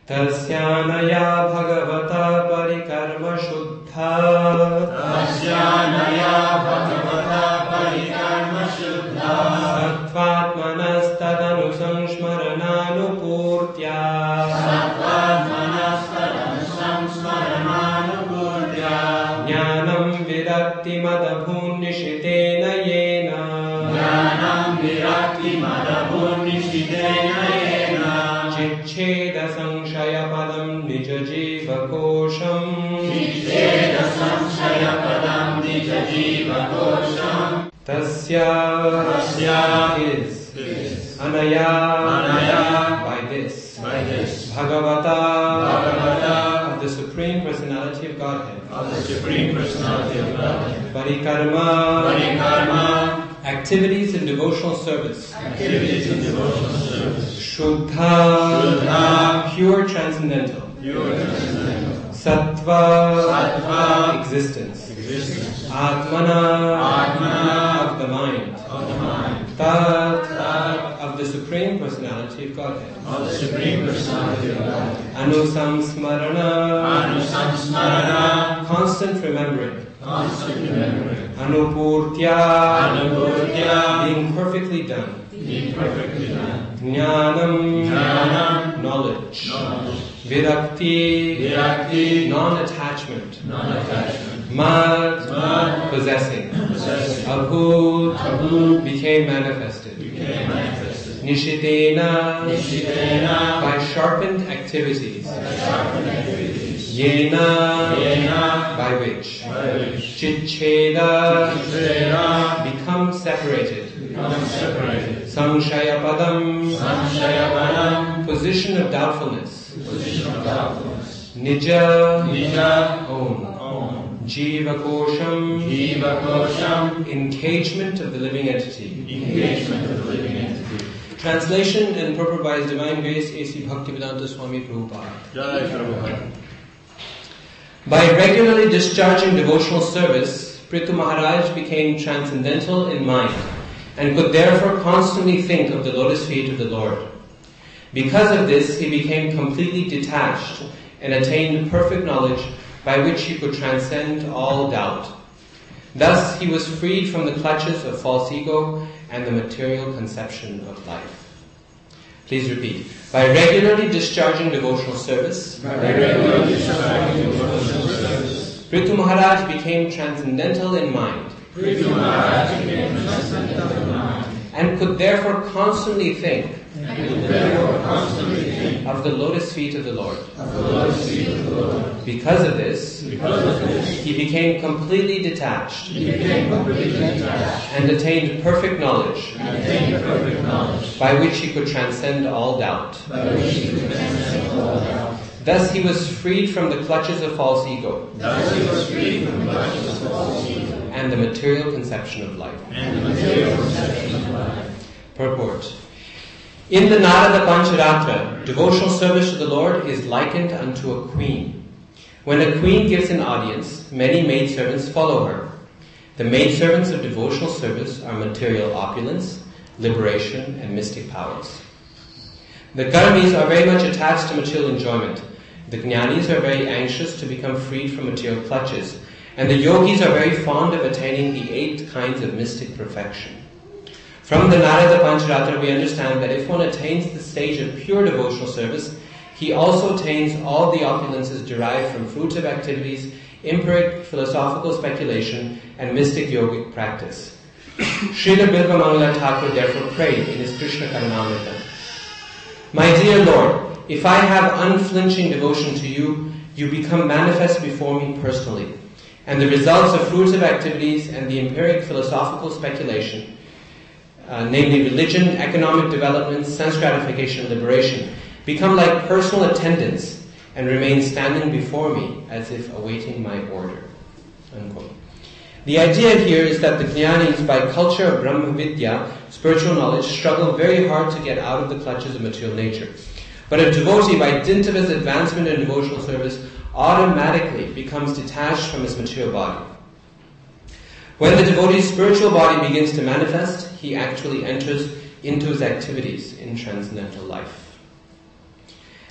Tasyanaya bhagavata parikarma shuddha. Tasyanaya bhagavata parikarma shuddha. Sattvatmanastadanu samsmarananupurtya. Sattvatmanastadanu samsmarananupurtya. Jnanam virakti madabhun nishitena yena. Jnanam virakti madabhun nishitena yena. Chicheda samshaya padam nija jiva kosham. Chicheda samshaya padam nija jiva kosham. Tasya is anaya by this Bhagavata of the Supreme Personality of Godhead. Parikarma activities in devotional service. Shuddha pure transcendental. Sattva existence. Atmana of the mind. Tat of the Supreme Personality of Godhead. Anusamsmarana constant remembering. Anupurtya being perfectly done. Jnanam knowledge. Virakti non-attachment. Mad possessing. Abhut became manifested. Nishitena by sharpened activities. Yena by which. Chicheda become separated. Samshaya padam position of doubtfulness. Nija own. Jiva kosham encagement of the living entity. Translation and purport by His Divine Grace A.C. Bhaktivedanta Swami Prabhupada. By regularly discharging devotional service, Prithu Maharaj became transcendental in mind and could therefore constantly think of the lotus feet of the Lord. Because of this, he became completely detached and attained perfect knowledge by which he could transcend all doubt. Thus, he was freed from the clutches of false ego and the material conception of life. Please repeat. By regularly discharging devotional service, Prithu Maharaj became transcendental in mind and could therefore constantly think of the lotus feet of the Lord. Because of this, he became completely detached and attained perfect knowledge by which he could transcend all doubt. Thus he was freed from the clutches of false ego and the material conception of life. Purport. In the Narada Pancharatra, devotional service to the Lord is likened unto a queen. When a queen gives an audience, many maidservants follow her. The maidservants of devotional service are material opulence, liberation, and mystic powers. The karmis are very much attached to material enjoyment. The jnanis are very anxious to become freed from material clutches. And the yogis are very fond of attaining the 8 kinds of mystic perfection. From the Narada Pancharatra, we understand that if one attains the stage of pure devotional service, he also attains all the opulences derived from fruitive activities, empiric philosophical speculation, and mystic yogic practice. Srila Bilvamangala Thakur therefore prayed in his Krishna Karunamrita, "My dear Lord, if I have unflinching devotion to you, you become manifest before me personally, and the results of fruitive activities and the empiric philosophical speculation, namely religion, economic development, sense gratification, and liberation, become like personal attendants and remain standing before me as if awaiting my order." Unquote. The idea here is that the jnanis, by culture of Brahma Vidya, spiritual knowledge, struggle very hard to get out of the clutches of material nature. But a devotee, by dint of his advancement in devotional service, automatically becomes detached from his material body. When the devotee's spiritual body begins to manifest, he actually enters into his activities in transcendental life.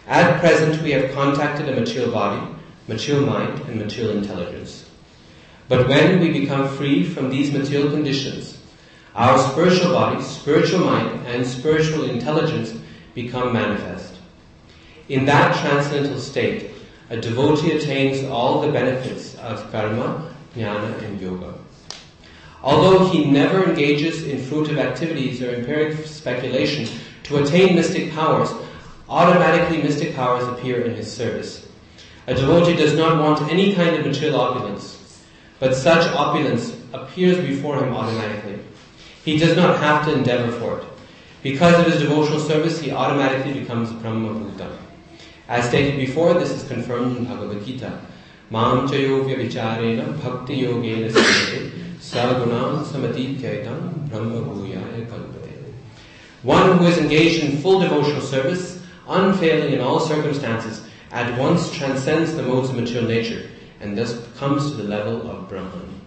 At present, we have contacted a material body, material mind, and material intelligence. But when we become free from these material conditions, our spiritual body, spiritual mind, and spiritual intelligence become manifest. In that transcendental state, a devotee attains all the benefits of karma, jnana, and yoga. Although he never engages in fruitive activities or empiric speculations to attain mystic powers, automatically mystic powers appear in his service. A devotee does not want any kind of material opulence, but such opulence appears before him automatically. He does not have to endeavor for it. Because of his devotional service, he automatically becomes Brahma-bhuta. As stated before, this is confirmed in Bhagavad Gita. Mam chayovya vicharena bhakti yogena samate sagunam samatityatam brahma-bhuyaya kalpate. One who is engaged in full devotional service, unfailing in all circumstances, at once transcends the modes of material nature and thus comes to the level of Brahman.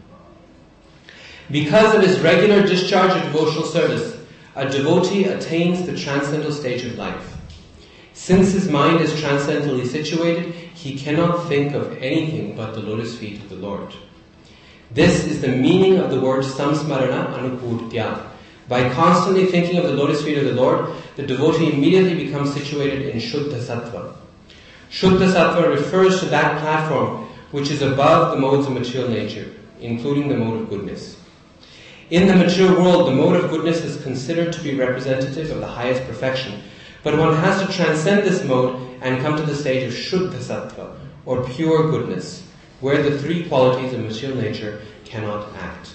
Because of his regular discharge of devotional service, a devotee attains the transcendental stage of life. Since his mind is transcendently situated, he cannot think of anything but the lotus feet of the Lord. This is the meaning of the word samsmarana anupurtya. By constantly thinking of the lotus feet of the Lord, the devotee immediately becomes situated in Shuddha Sattva. Shuddha Sattva refers to that platform which is above the modes of material nature, including the mode of goodness. In the material world, the mode of goodness is considered to be representative of the highest perfection, but one has to transcend this mode and come to the stage of Shuddha Sattva, or pure goodness, where the three qualities of material nature cannot act.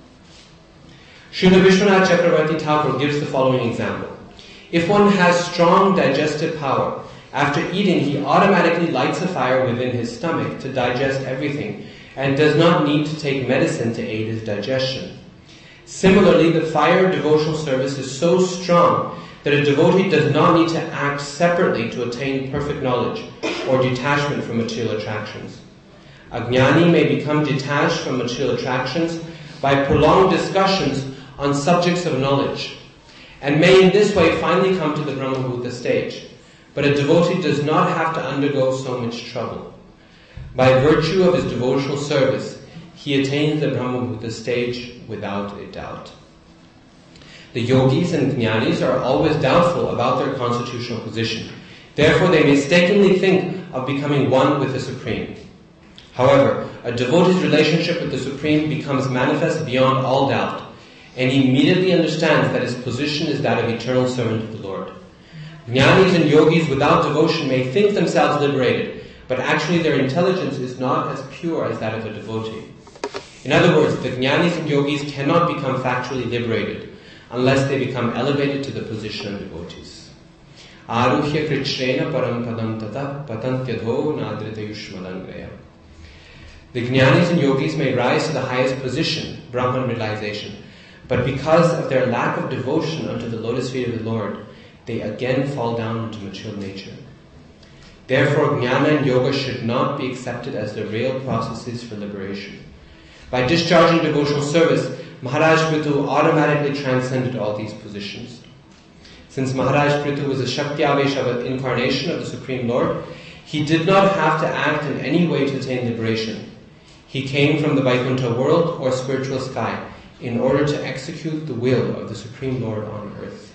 Srila Vishwanath Chakravarti Thakur gives the following example. If one has strong digestive power, after eating he automatically lights a fire within his stomach to digest everything and does not need to take medicine to aid his digestion. Similarly, the fire of devotional service is so strong that a devotee does not need to act separately to attain perfect knowledge or detachment from material attractions. A jnani may become detached from material attractions by prolonged discussions on subjects of knowledge, and may in this way finally come to the Brahma-bhuta stage. But a devotee does not have to undergo so much trouble. By virtue of his devotional service, he attains the Brahma-bhuta stage without a doubt. The yogis and jnanis are always doubtful about their constitutional position. Therefore, they mistakenly think of becoming one with the Supreme. However, a devotee's relationship with the Supreme becomes manifest beyond all doubt, and he immediately understands that his position is that of eternal servant of the Lord. Jnanis and yogis without devotion may think themselves liberated, but actually their intelligence is not as pure as that of a devotee. In other words, the jnanis and yogis cannot become factually liberated unless they become elevated to the position of devotees. Aruhya krichrena param padam tata patantyadho nadrita yushmadangraya. The jnanis and yogis may rise to the highest position, Brahman realization, but because of their lack of devotion unto the lotus feet of the Lord, they again fall down into material nature. Therefore, jnana and yoga should not be accepted as the real processes for liberation. By discharging devotional service, Maharaj Prithu automatically transcended all these positions. Since Maharaj Prithu was a Shakti-avesha incarnation of the Supreme Lord, he did not have to act in any way to attain liberation. He came from the Vaikuntha world or spiritual sky in order to execute the will of the Supreme Lord on earth.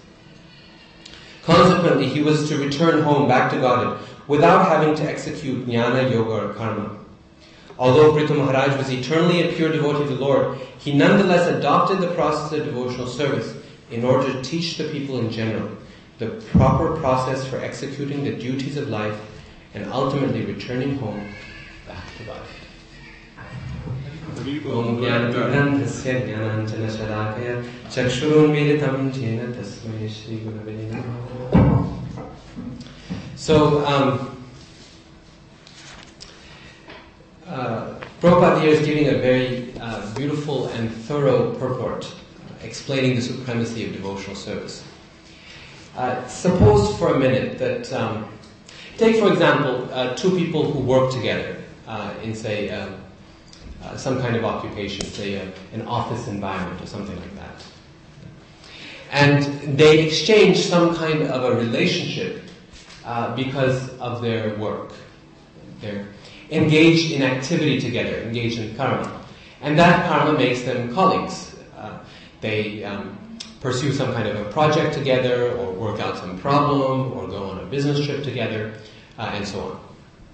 Consequently, he was to return home back to Godhead without having to execute jnana, yoga or karma. Although Prithu Maharaj was eternally a pure devotee of the Lord, he nonetheless adopted the process of devotional service in order to teach the people in general the proper process for executing the duties of life and ultimately returning home back to Godhead. Om Jnanatidandhasya Jnananjana Shalakaya Chakshurunmilitam Jena Tasmai Shri Gurave Namaha. So, Prabhupada here is giving a very beautiful and thorough purport explaining the supremacy of devotional service. Suppose for a minute that, take for example, two people who work together in, say, some kind of occupation, say an office environment or something like that. And they exchange some kind of a relationship because of their work. They're engaged in activity together, engaged in karma. And that karma makes them colleagues. They pursue some kind of a project together, or work out some problem, or go on a business trip together, and so on.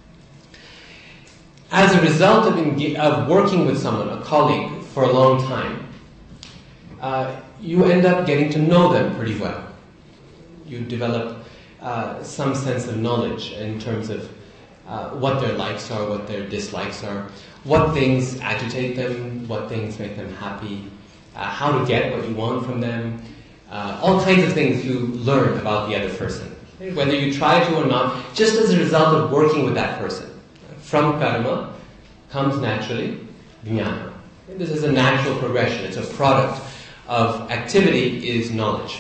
As a result of working with someone, a colleague, for a long time, you end up getting to know them pretty well. You develop some sense of knowledge in terms of what their likes are, what their dislikes are, what things agitate them, what things make them happy, how to get what you want from them, all kinds of things you learn about the other person, whether you try to or not, just as a result of working with that person. From karma comes naturally jnana. This is a natural progression. It's a product of activity is knowledge.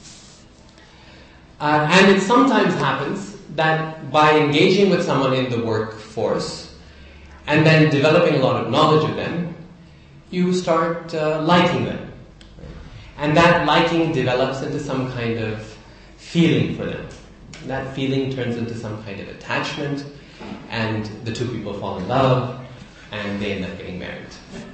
And it sometimes happens that by engaging with someone in the workforce and then developing a lot of knowledge of them, you start liking them. And that liking develops into some kind of feeling for them. And that feeling turns into some kind of attachment, and the two people fall in love, and they end up getting married.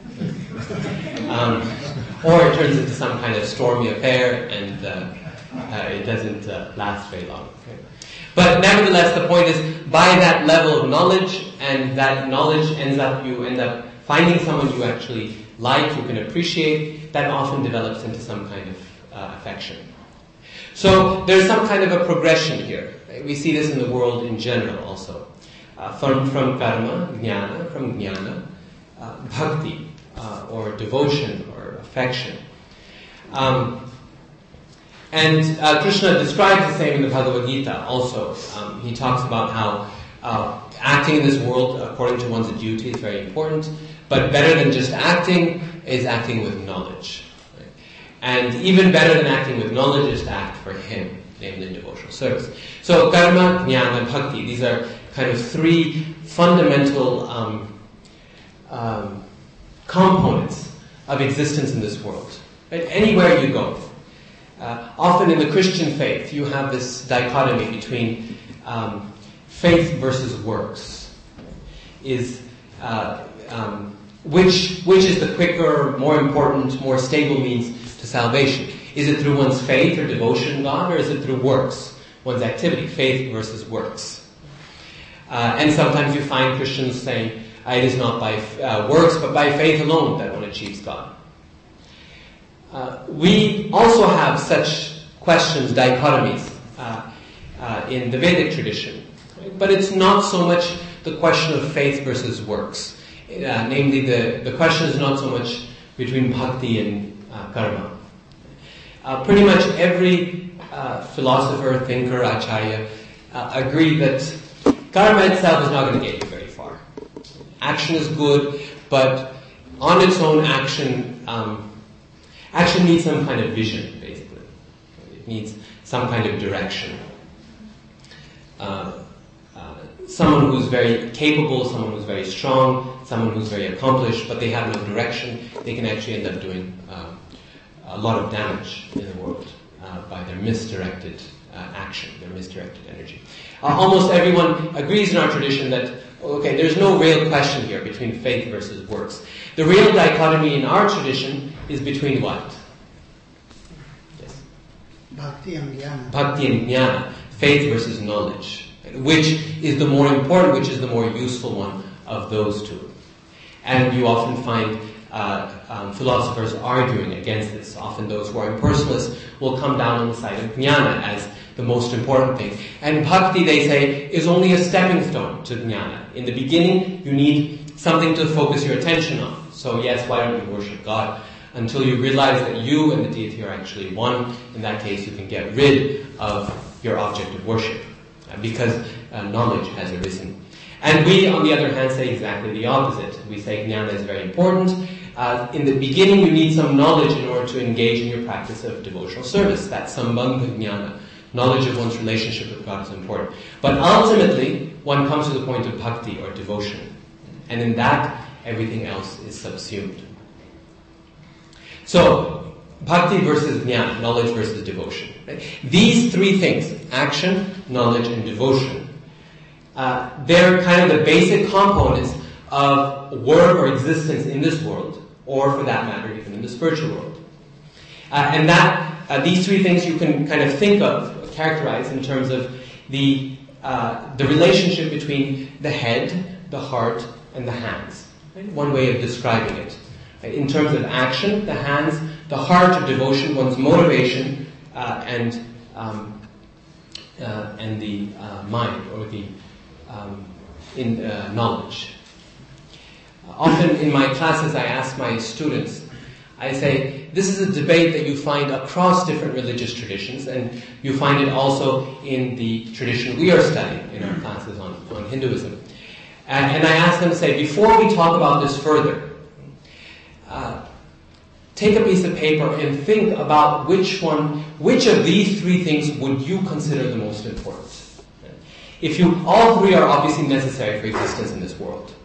Or it turns into some kind of stormy affair, and it doesn't last very long. Okay? But nevertheless, the point is, by that level of knowledge, and that knowledge you end up finding someone you actually like, you can appreciate, that often develops into some kind of affection. So there's some kind of a progression here. We see this in the world in general also. From karma, jnana, from jnana, bhakti, or devotion, or affection. And Krishna describes the same in the Bhagavad Gita also. He talks about how acting in this world according to one's duty is very important, but better than just acting is acting with knowledge. Right? And even better than acting with knowledge is to act for Him, namely in devotional service. So karma, jnana, bhakti, these are kind of three fundamental components of existence in this world. Right? Anywhere you go. Often in the Christian faith, you have this dichotomy between faith versus works. Which is the quicker, more important, more stable means to salvation? Is it through one's faith or devotion to God, or is it through works, one's activity, faith versus works? And sometimes you find Christians saying, it is not by works, but by faith alone that one achieves God. We also have such questions, dichotomies, in the Vedic tradition. Right? But it's not so much the question of faith versus works. Namely, the question is not so much between bhakti and karma. Pretty much every philosopher, thinker, acharya agree that karma itself is not going to get you very far. Action is good, but on its own action needs some kind of vision, basically. It needs some kind of direction. Someone who's very capable, someone who's very strong, someone who's very accomplished, but they have no direction, they can actually end up doing a lot of damage in the world by their misdirected action, their misdirected energy. Almost everyone agrees in our tradition that, okay, there's no real question here between faith versus works. The real dichotomy in our tradition is between what? Yes? Bhakti and jnana. Bhakti and jnana, faith versus knowledge. Which is the more important, which is the more useful one of those two. And you often find philosophers arguing against this. Often those who are impersonalists will come down on the side of jnana as the most important thing. And bhakti, they say, is only a stepping stone to jnana. In the beginning, you need something to focus your attention on. So yes, why don't you worship God? Until you realize that you and the deity are actually one. In that case, you can get rid of your object of worship. Because knowledge has arisen. And we, on the other hand, say exactly the opposite. We say jnana is very important. In the beginning, you need some knowledge in order to engage in your practice of devotional service. That's sambandha jnana. Knowledge of one's relationship with God is important. But ultimately, one comes to the point of bhakti, or devotion. And in that, everything else is subsumed. So, Bhakti versus jnana, knowledge versus devotion. Right? These three things, action, knowledge, and devotion, they're kind of the basic components of work or existence in this world, or for that matter, even in the spiritual world. And these three things you can kind of think of, characterize in terms of the relationship between the head, the heart, and the hands. Right? One way of describing it. Right? In terms of action, the hands, the heart or devotion, one's motivation, and the mind or the knowledge. Often in my classes, I ask my students, I say, this is a debate that you find across different religious traditions, and you find it also in the tradition we are studying in our classes on Hinduism. And I ask them to say, before we talk about this further, take a piece of paper and think about which of these three things would you consider the most important. All three are obviously necessary for existence in this world.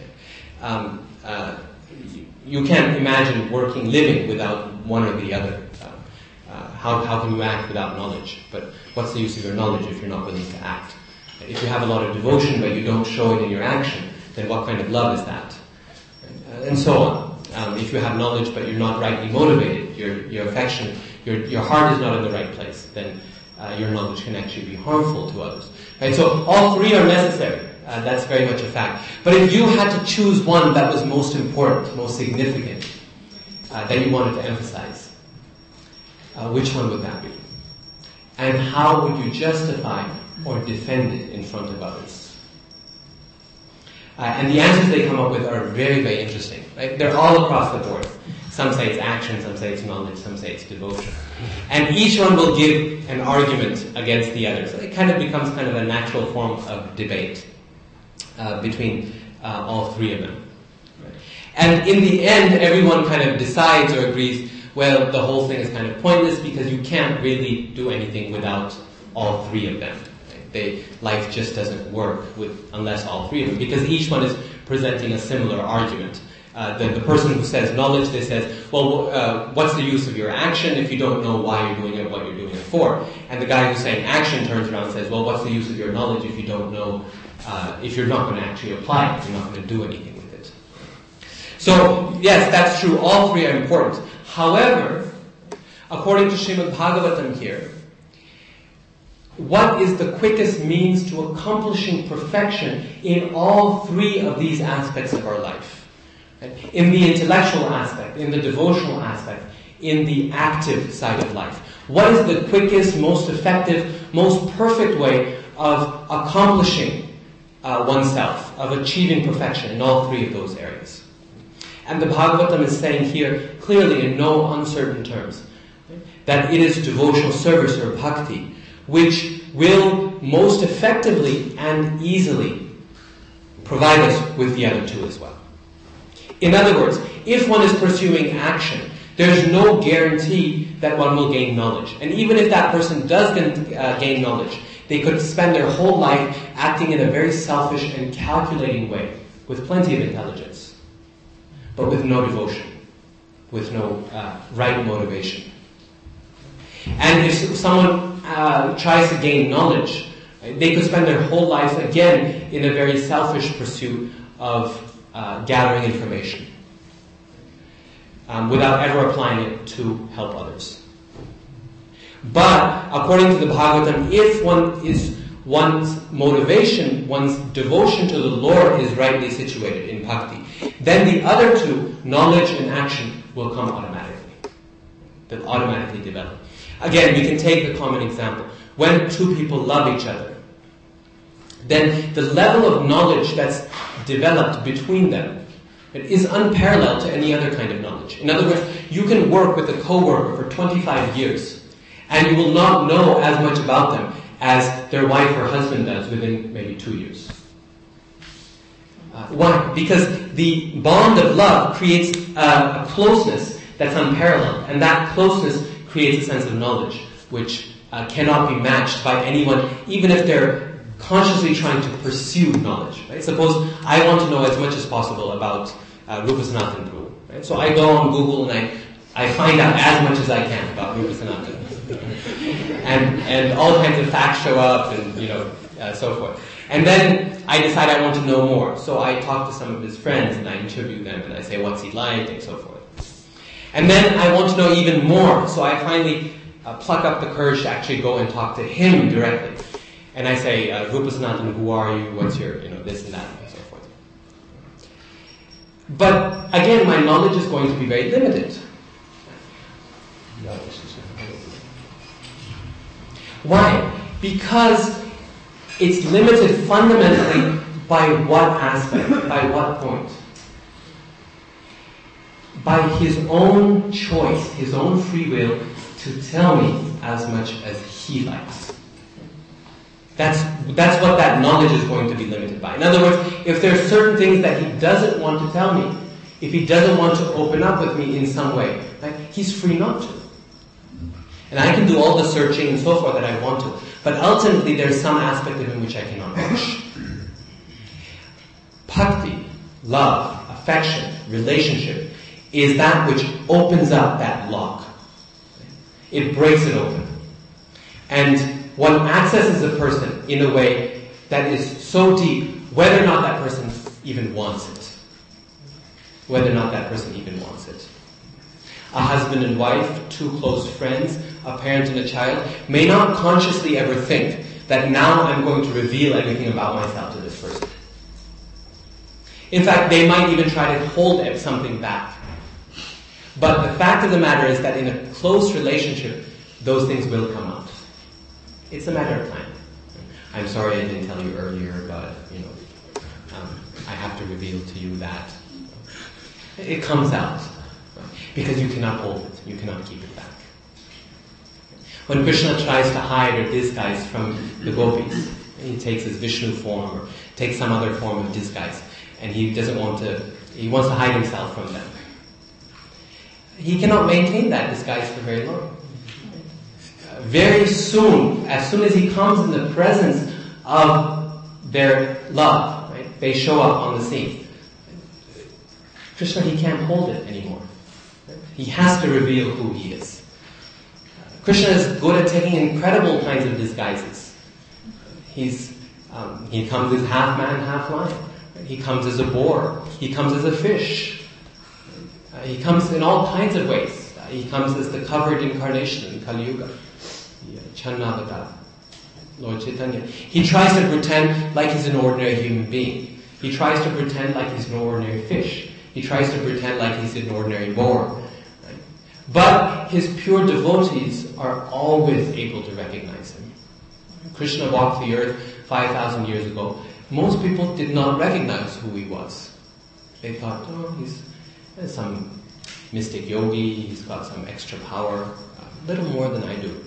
You can't imagine living without one or the other. How can you act without knowledge? But what's the use of your knowledge if you're not willing to act? If you have a lot of devotion but you don't show it in your action, then what kind of love is that? And so on. If you have knowledge but you're not rightly motivated, your affection, your heart is not in the right place, then your knowledge can actually be harmful to others. Right? So all three are necessary. That's very much a fact. But if you had to choose one that was most important, most significant, that you wanted to emphasize, which one would that be? And how would you justify or defend it in front of others? And the answers they come up with are very, very interesting. Right? They're all across the board. Some say it's action, some say it's knowledge, some say it's devotion. And each one will give an argument against the other. So it kind of becomes kind of a natural form of debate between all three of them. Right? And in the end, everyone kind of decides or agrees, well, the whole thing is kind of pointless because you can't really do anything without all three of them. Right? Life just doesn't work unless all three of them, because each one is presenting a similar argument. The person who says knowledge, they says, well, what's the use of your action if you don't know why you're doing it, what you're doing it for? And the guy who's saying action turns around and says, well, what's the use of your knowledge if you don't know, if you're not going to actually apply it, you're not going to do anything with it. So, yes, that's true. All three are important. However, according to Srimad Bhagavatam here, what is the quickest means to accomplishing perfection in all three of these aspects of our life? In the intellectual aspect, in the devotional aspect, in the active side of life. What is the quickest, most effective, most perfect way of accomplishing oneself, of achieving perfection in all three of those areas? And the Bhagavatam is saying here, clearly in no uncertain terms, that it is devotional service or bhakti which will most effectively and easily provide us with the other two as well. In other words, if one is pursuing action, there's no guarantee that one will gain knowledge. And even if that person does gain knowledge, they could spend their whole life acting in a very selfish and calculating way, with plenty of intelligence, but with no devotion, with no right motivation. And if someone tries to gain knowledge, they could spend their whole life again in a very selfish pursuit of gathering information without ever applying it to help others. But according to the Bhagavatam, if one's motivation, one's devotion to the Lord is rightly situated in bhakti, then the other two, knowledge and action, will come automatically. They'll automatically develop. Again, we can take the common example. When two people love each other, then the level of knowledge that's developed between them is unparalleled to any other kind of knowledge. In other words, you can work with a coworker for 25 years, and you will not know as much about them as their wife or husband does within maybe 2 years. Why? Because the bond of love creates a closeness that's unparalleled, and that closeness creates a sense of knowledge which cannot be matched by anyone, even if they're consciously trying to pursue knowledge. Right? Suppose I want to know as much as possible about Rupa Sanatana Prabhu. Right? So I go on Google and I I find out as much as I can about Rupa Sanatana. and all kinds of facts show up and, so forth. And then I decide I want to know more. So I talk to some of his friends and I interview them and I say, what's he like, and so forth. And then I want to know even more. So I finally pluck up the courage to actually go and talk to him directly. And I say, Rupa Sanatana, who are you? What's your, this and that, and so forth. But again, my knowledge is going to be very limited. Why? Because it's limited fundamentally by what aspect, by what point? By his own choice, his own free will to tell me as much as he likes. That's what that knowledge is going to be limited by. In other words, if there are certain things that he doesn't want to tell me, if he doesn't want to open up with me in some way, right, he's free not to. And I can do all the searching and so forth that I want to. But ultimately, there's some aspect of him which I cannot reach. Bhakti, love, affection, relationship, is that which opens up that lock. It breaks it open. And one accesses a person in a way that is so deep, whether or not that person even wants it. Whether or not that person even wants it. A husband and wife, two close friends, a parent and a child, may not consciously ever think that now I'm going to reveal everything about myself to this person. In fact, they might even try to hold something back. But the fact of the matter is that in a close relationship, those things will come out. It's a matter of time. I'm sorry I didn't tell you earlier, but, I have to reveal to you that. It comes out. Because you cannot hold it. You cannot keep it back. When Krishna tries to hide or disguise from the gopis, he takes his Vishnu form or takes some other form of disguise, and he wants to hide himself from them. He cannot maintain that disguise for very long. Very soon, as soon as he comes in the presence of their love, right, they show up on the scene. Krishna, he can't hold it anymore. He has to reveal who he is. Krishna is good at taking incredible kinds of disguises. He comes as half man, half lion. He comes as a boar. He comes as a fish. He comes in all kinds of ways. He comes as the covered incarnation in Kali Yuga. Channavata, Lord Chaitanya. He tries to pretend like he's an ordinary human being. He tries to pretend like he's an ordinary fish. He tries to pretend like he's an ordinary boar. But his pure devotees are always able to recognize him. Krishna walked the earth 5,000 years ago. Most people did not recognize who he was. They thought, he's some mystic yogi, he's got some extra power, a little more than I do.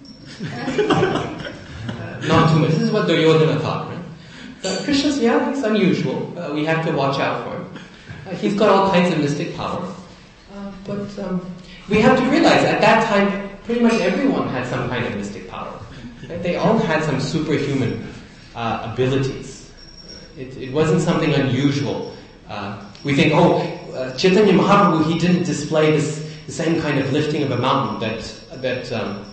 Not too much. This is what Duryodhana thought, right? But Krishna's, he's unusual. We have to watch out for him. He's got all kinds of mystic power. But we have to realize at that time, pretty much everyone had some kind of mystic power. Right? They all had some superhuman abilities. It wasn't something unusual. We think, Chaitanya Mahaprabhu, he didn't display the same kind of lifting of a mountain that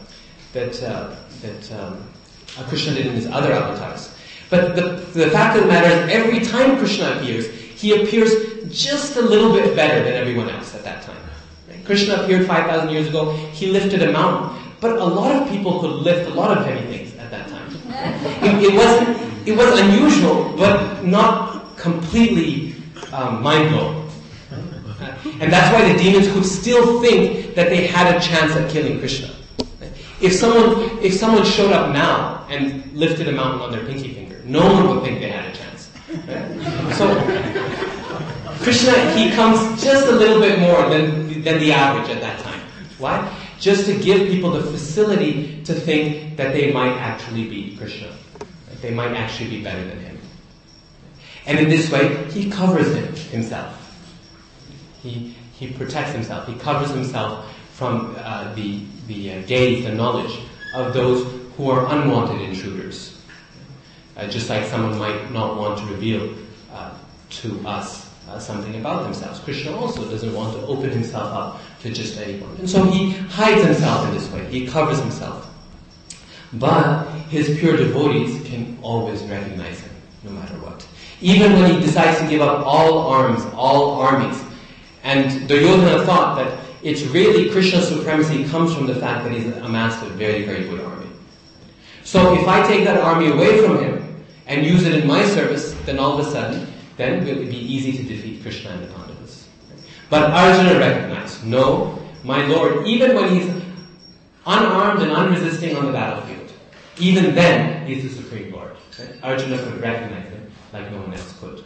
Krishna did in his other avatars. But the fact of the matter is, every time Krishna appears, he appears just a little bit better than everyone else at that time. Right? Krishna appeared 5,000 years ago, he lifted a mountain. But a lot of people could lift a lot of heavy things at that time. It was unusual, but not completely mind-blowing. And that's why the demons could still think that they had a chance at killing Krishna. If someone showed up now and lifted a mountain on their pinky finger, no one would think they had a chance. Right? So Krishna, he comes just a little bit more than the average at that time. Why? Just to give people the facility to think that they might actually be Krishna. That they might actually be better than him. And in this way, he covers himself. He protects himself. He covers himself from the gaze, the knowledge of those who are unwanted intruders. Just like someone might not want to reveal to us something about themselves. Krishna also doesn't want to open himself up to just anyone. And so he hides himself in this way. He covers himself. But his pure devotees can always recognize him, no matter what. Even when he decides to give up all arms, all armies. And Duryodhana thought that it's really Krishna's supremacy comes from the fact that he's amassed a very, very good army. So if I take that army away from him and use it in my service, then all of a sudden, then it will be easy to defeat Krishna and the Pandavas. But Arjuna recognized, no, my Lord, even when he's unarmed and unresisting on the battlefield, even then he's the Supreme Lord. Right? Arjuna could recognize him like no one else could.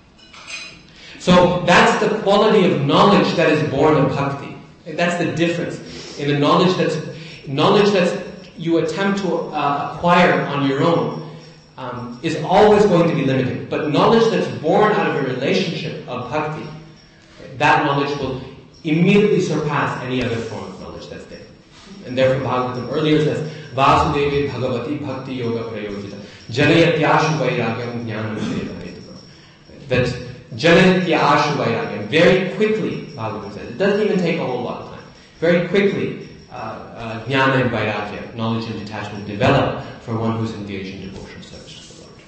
So that's the quality of knowledge that is born of bhakti. That's the difference in the knowledge that's you attempt to acquire on your own is always going to be limited. But knowledge that's born out of a relationship of bhakti, that knowledge will immediately surpass any other form of knowledge that's there. And therefore Bhagavatam earlier says, Vasudevi Bhagavati Bhakti Yoga Prayojita Janayatyashu Vairagyam Jnanam Shrevahetuka. That Janayatyashu Vairagyam, very quickly, Bhagavatam says, it doesn't even take a whole lot of time. Very quickly, Jnana and Vairagya, knowledge and detachment, develop for one who's engaged in devotional service to the Lord.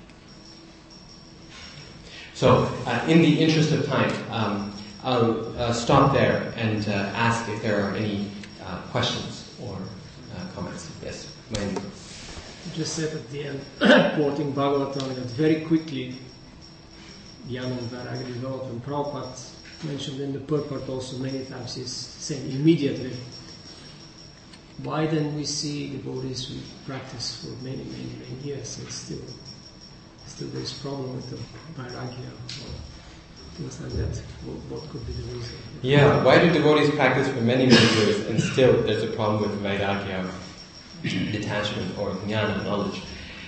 So, in the interest of time, I'll stop there and ask if there are any questions or comments. Yes, Mayur. You just said at the end, quoting Bhagavatam, that very quickly Jnana and Vairagya develop, and Prabhupada mentioned in the purport also many times, he's saying immediately. Why then we see devotees who practice for many years and still there's problem with the Vairagya or things like that? What could be the reason? Yeah, why do devotees practice for many years and still there's a problem with Vairagya, detachment or jnana, knowledge?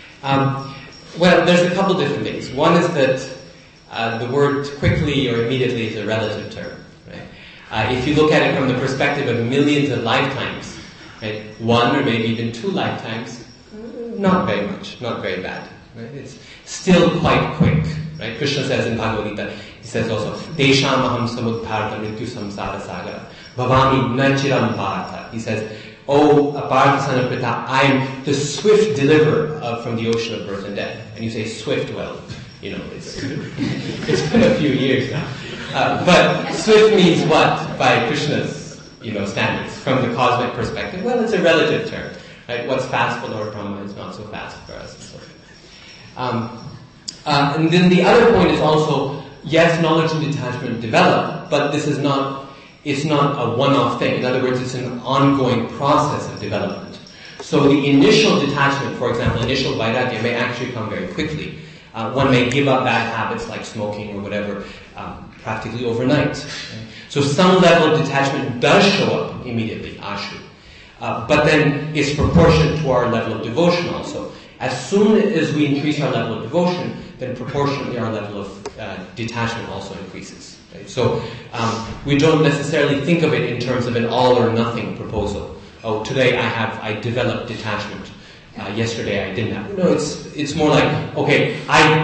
Well, there's a couple different things. One is that the word quickly or immediately is a relative term. Right? If you look at it from the perspective of millions of lifetimes, right, one or maybe even 2 lifetimes, not very much, not very bad. Right? It's still quite quick. Right? Krishna says in Bhagavad Gita, he says also, Desham aham samudbharata mrityu samsara sagara bhavami nachiram bharata. He says, O Bharata son of Pritha, I am the swift deliverer from the ocean of birth and death. And you say swift, well, you know, it's been a few years now. But swift means what by Krishna's, standards from the cosmic perspective? Well, it's a relative term. Right? What's fast for Lord Brahma is not so fast for us. And so forth. And then the other point is also, yes, knowledge and detachment develop, but it's not a one-off thing. In other words, it's an ongoing process of development. So the initial detachment, for example, initial vairagya may actually come very quickly. One may give up bad habits like smoking or whatever practically overnight. So some level of detachment does show up immediately, ashu. But then it's proportionate to our level of devotion also. As soon as we increase our level of devotion, then proportionately our level of detachment also increases. Right? So we don't necessarily think of it in terms of an all or nothing proposal. Oh, today I developed detachment. Yesterday I didn't have. No, it's more like, okay,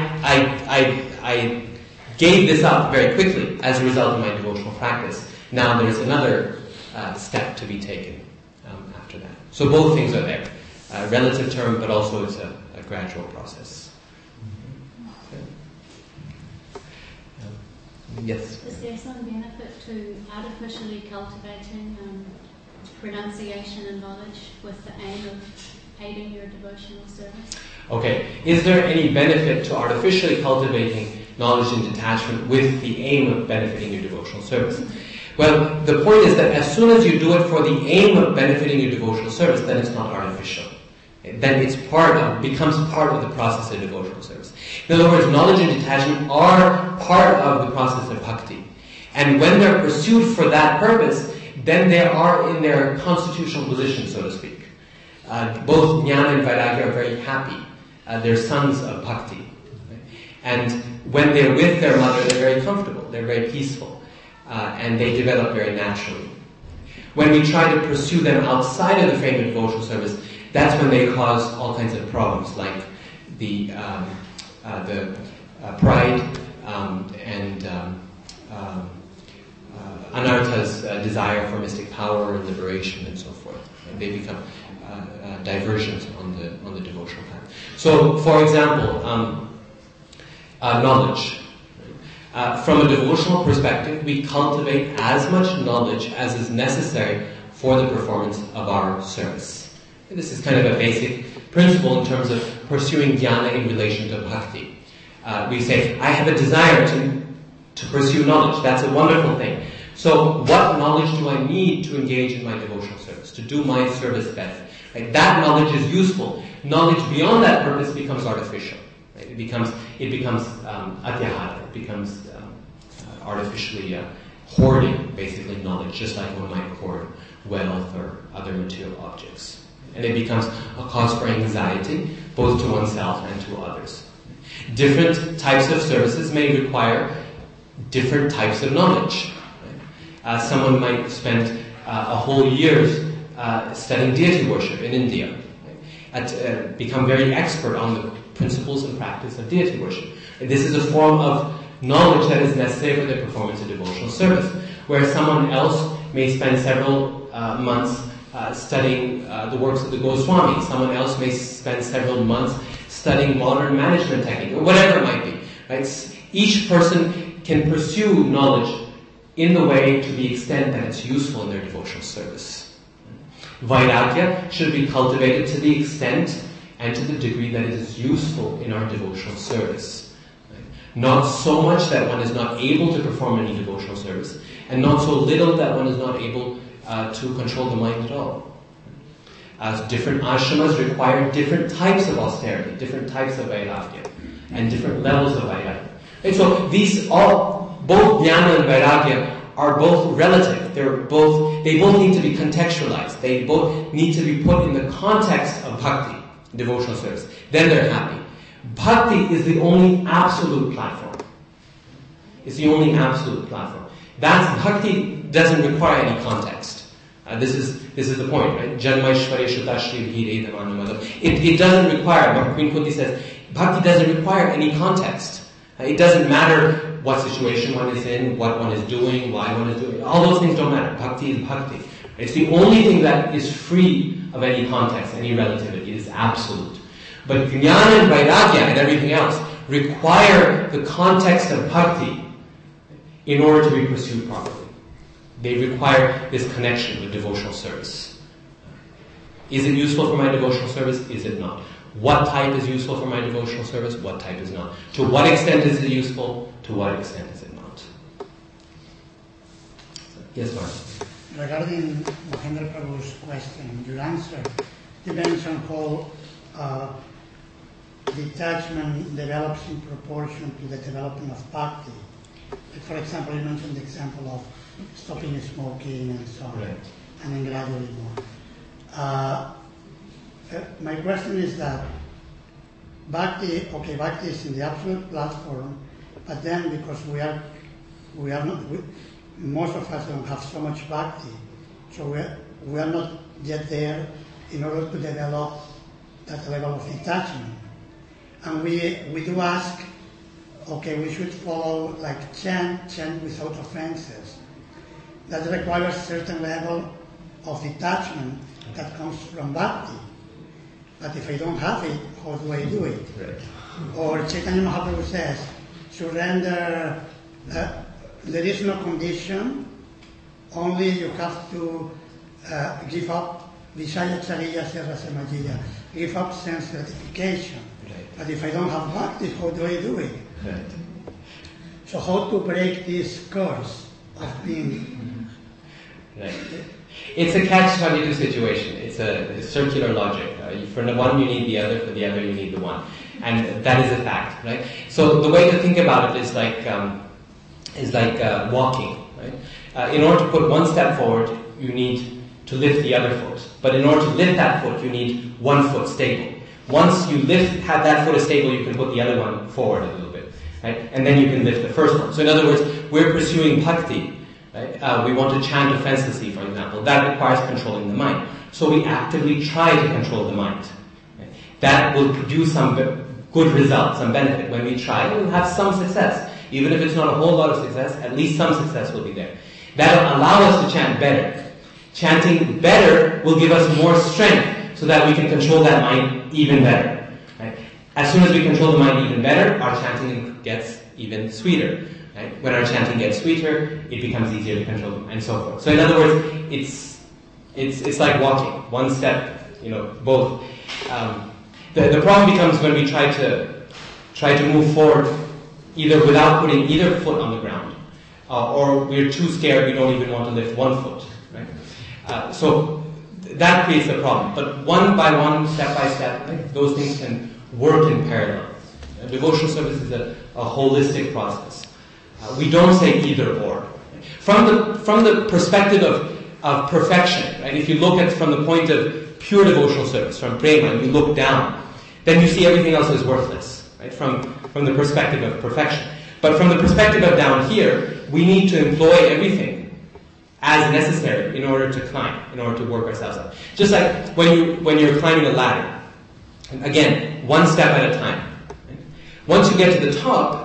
I gave this up very quickly as a result of my devotional practice. Now there's another step to be taken after that. So both things are there. Relative term, but also it's a gradual process. Okay. Yes? Is there some benefit to artificially cultivating pronunciation and knowledge with the aim of aiding your devotional service? Okay. Is there any benefit to artificially cultivating knowledge and detachment with the aim of benefiting your devotional service? Well, the point is that as soon as you do it for the aim of benefiting your devotional service, then it's not artificial. Then it's becomes part of the process of devotional service. In other words, knowledge and detachment are part of the process of bhakti. And when they're pursued for that purpose, then they are in their constitutional position, so to speak. Both jnana and vairagya are very happy. They're sons of bhakti. Right? And when they're with their mother, they're very comfortable. They're very peaceful. And they develop very naturally. When we try to pursue them outside of the frame of devotional service, that's when they cause all kinds of problems, like the pride, Anartha's desire for mystic power and liberation and so forth. And they become diversions on the devotional path. So, for example, knowledge. From a devotional perspective, we cultivate as much knowledge as is necessary for the performance of our service. And this is kind of a basic principle in terms of pursuing jnana in relation to bhakti. We say, I have a desire to pursue knowledge. That's a wonderful thing. So what knowledge do I need to engage in my devotional service, to do my service best? Right? That knowledge is useful. Knowledge beyond that purpose becomes artificial. Right? It becomes atyahara. It becomes artificially hoarding, basically, knowledge, just like one might hoard wealth or other material objects. And it becomes a cause for anxiety, both to oneself and to others. Different types of services may require different types of knowledge. Someone might spend a whole year studying deity worship in India, become very expert on the principles and practice of deity worship. And this is a form of knowledge that is necessary for the performance of devotional service, where someone else may spend several months studying the works of the Goswami. Someone else may spend several months studying modern management technique, or whatever it might be. Right? Each person can pursue knowledge in the way to the extent that it's useful in their devotional service. Vairagya should be cultivated to the extent and to the degree that it is useful in our devotional service. Not so much that one is not able to perform any devotional service, and not so little that one is not able to control the mind at all. As different ashramas require different types of austerity, different types of vairagya, and different levels of vairagya. And so these both jnana and vairagya are both relative. They both need to be contextualized. They both need to be put in the context of bhakti, devotional service. Then they're happy. Bhakti is the only absolute platform. It's the only absolute platform. Bhakti doesn't require any context. This is the point, right? Janmaishvareshu tashri bhire dhamanamada. It doesn't require, but Queen Kunti says, bhakti doesn't require any context. It doesn't matter what situation one is in, what one is doing, why one is doing it. All those things don't matter. Bhakti is bhakti. It's the only thing that is free of any context, any relativity. It is absolute. But jnana and vairagya and everything else require the context of bhakti in order to be pursued properly. They require this connection with devotional service. Is it useful for my devotional service? Is it not? What type is useful for my devotional service? What type is not? To what extent is it useful? To what extent is it not? Yes, Mark. Regarding Mahendra Prabhu's question, your answer, you mentioned how detachment develops in proportion to the development of bhakti. For example, you mentioned the example of stopping smoking and so on, right. And then gradually more. My question is that bhakti is in the absolute platform, but then because we are not, most of us don't have so much bhakti, so we are not yet there in order to develop that level of detachment. And we do ask, we should follow like chant without offenses. That requires a certain level of detachment that comes from bhakti. But if I don't have it, how do I do it? Right. Or Chaitanya Mahaprabhu says, surrender, there is no condition, only you have to give up Vishaya Chariya Sarasamajiya, give up sense gratification. Right. But if I don't have bhakti, how do I do it? Right. So how to break this curse of being... Right. It's a catch-22 situation. It's a circular logic. For the one you need the other, for the other you need the one. And that is a fact, right? So the way to think about it is like walking, right? In order to put one step forward, you need to lift the other foot. But in order to lift that foot, you need one foot stable. Once you have that foot is stable, you can put the other one forward a little bit, right? And then you can lift the first one. So in other words, we're pursuing bhakti. Right? We want to chant offenselessly, for example. That requires controlling the mind. So we actively try to control the mind. Right? That will produce some good result, some benefit. When we try, we'll have some success. Even if it's not a whole lot of success, at least some success will be there. That'll allow us to chant better. Chanting better will give us more strength so that we can control that mind even better. Right? As soon as we control the mind even better, our chanting gets even sweeter. Right? When our chanting gets sweeter, it becomes easier to control them, and so forth. So in other words, it's like walking, one step, both. The problem becomes when we try to move forward either without putting either foot on the ground, or we're too scared we don't even want to lift one foot. Right? So that creates a problem. But one by one, step by step, right, those things can work in parallel. Devotional service is a holistic process. We don't say either or. From the perspective of perfection, right? If you look at from the point of pure devotional service, from prema, and you look down, then you see everything else is worthless, right? From the perspective of perfection. But from the perspective of down here, we need to employ everything as necessary in order to climb, in order to work ourselves up. Just like when you're climbing a ladder. And again, one step at a time. Right? Once you get to the top,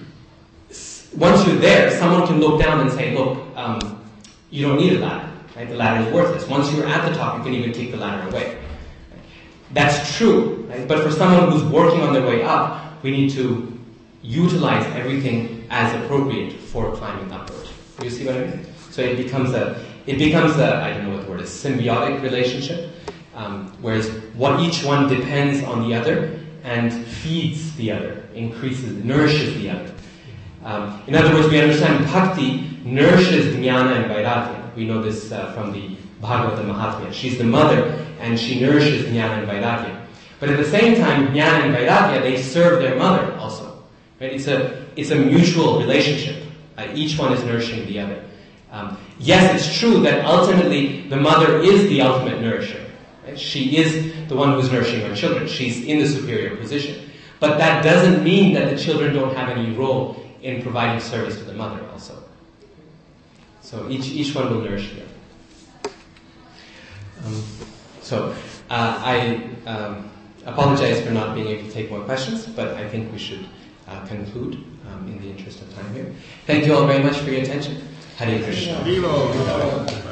once you're there, someone can look down and say, look, you don't need a ladder. Right? The ladder is worthless. Once you're at the top, you can even take the ladder away. That's true. Right? But for someone who's working on their way up, we need to utilize everything as appropriate for climbing upward. You see what I mean? So it becomes a I don't know what the word is, symbiotic relationship, whereas each one depends on the other and feeds the other, nourishes the other. In other words, we understand bhakti nourishes jnana and vairagya. We know this from the Bhagavata Mahatmya. She's the mother, and she nourishes jnana and vairagya. But at the same time, jnana and vairagya, they serve their mother also. Right? It's a mutual relationship. Each one is nourishing the other. Yes, it's true that ultimately the mother is the ultimate nourisher. Right? She is the one who's nourishing her children. She's in the superior position. But that doesn't mean that the children don't have any role in providing service to the mother also. So each one will nourish the other. I apologize for not being able to take more questions, but I think we should conclude in the interest of time here. Thank you all very much for your attention. Hare Krishna.